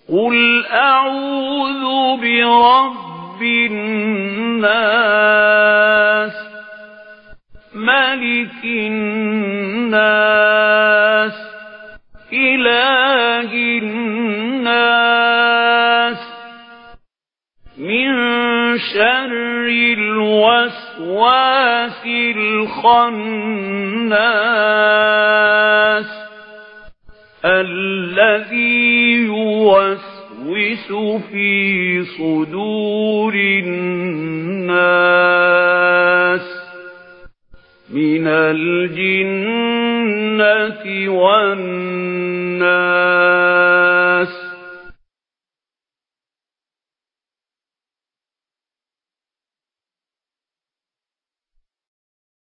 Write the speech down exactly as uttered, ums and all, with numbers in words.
قُلْ أَعُوذُ بِرَبِّ النَّاسِ مَلِكِ النَّاسِ إِلَٰهِ النَّاسِ مِن شَرِّ الْوَسْوَاسِ الْخَنَّاسِ الَّذِي يُوَسْوِسُ فِي صُدُورِ النَّاسِ مِنَ الْجِنَّةِ وَالنَّاسِ